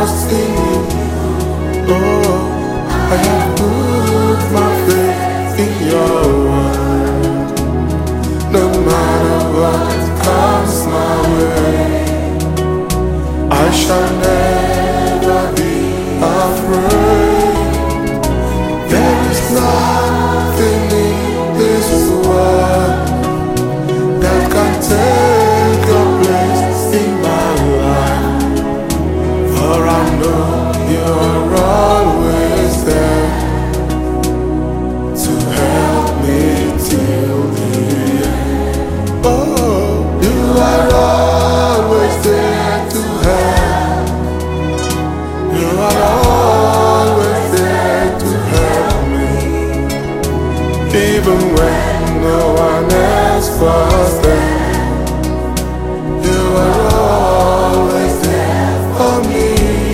trust in you. Oh, I have put my faith in your word. No matter what comes my way, I shall never be afraid. There is nothing in this world that can take your place in my life. For I know you're always there to help me till the end. Oh, you are always there to help. You are always there to help me, even when no one else was there. You are always there for me,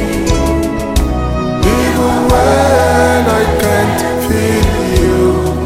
even when I can't feel you,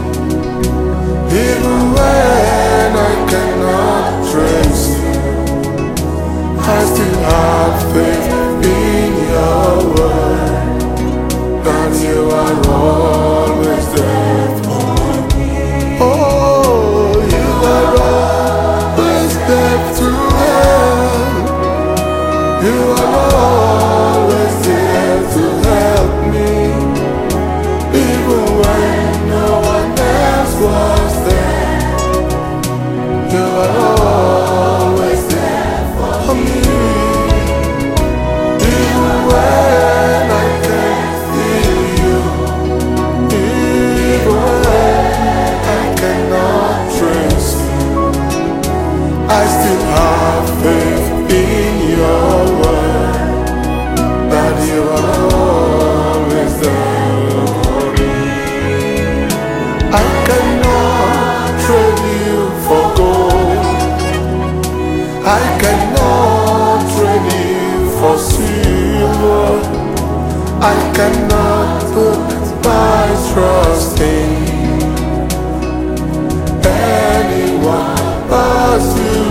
even when I cannot trace you. I still have faith in your word, that you are always there for me. Oh, you are always there to help. You are always there to help me, even when no one else was there. You are always there for me, even when I can't feel you, even when I cannot trace you. I still have faith in your word, that you are always there for me. I cannot trade you for gold. I cannot trade you for silver. I cannot put my trust in anyone but you.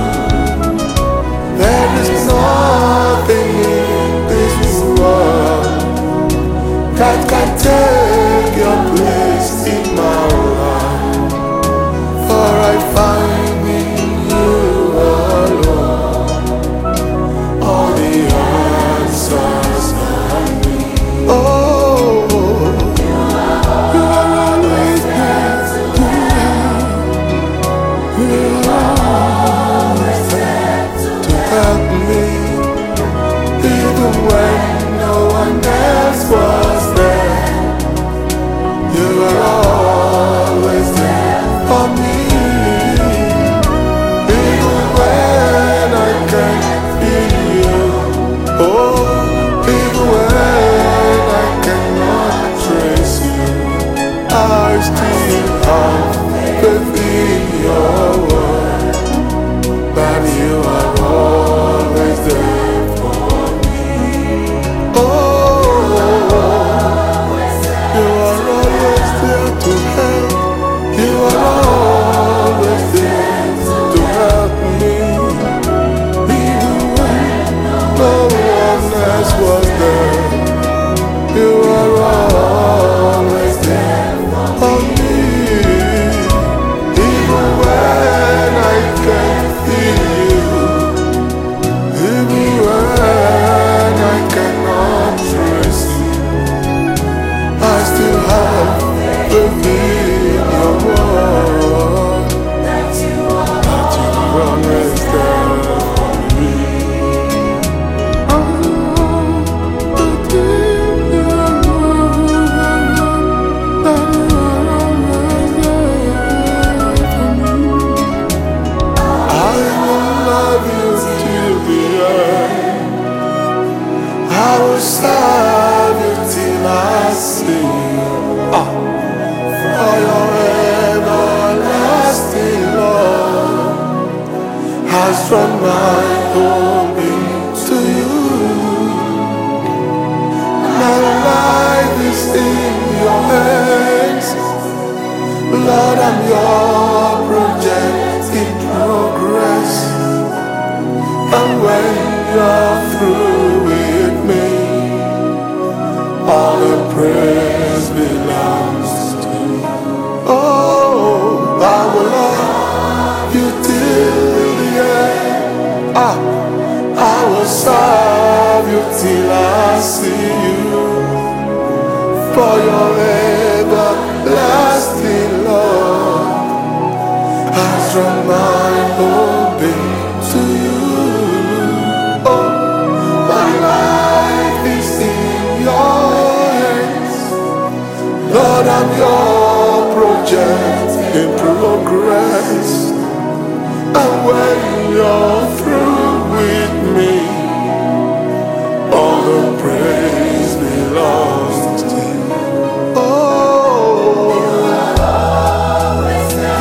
There is nothing in this world that can take your place in my life. For I find in you alone all the answers I need. Oh, you are always there to help. You are always there to help me, even when no one else was there. You are always there for me, even when I can't feel you. Oh, even when I cannot trace you, I still have faith in your word, that you are always there for me. Oh, you are always there to help. You are always there to help me, even when no one else was there. You are always there for me, even when I can't feel you, even when I cannot trace you. I still have faith in your word, that you are always there for me. I will love you till the end. I will serve you till I see you. For your everlasting love has drawn my hope into you. My life is in your hands. Lord, I'm your project in progress. And when you're through with me, serve you till I see you, for your everlasting love has drawn my whole being to you. Oh, my life is in your hands, Lord. I'm your project in progress, and when you're through with me, all the praise belongs to you. Oh, you are always there.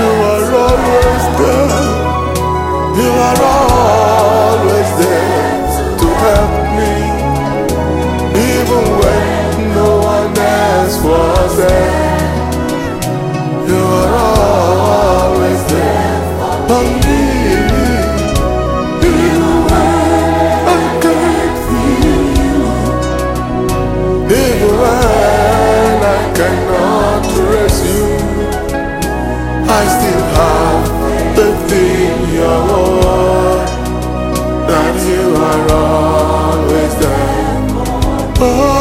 You are always there to help me, even when no one else was there. You are always there for me. Even when I can't feel you, even when I cannot trace you, I still have faith in your word that you are always there. Oh,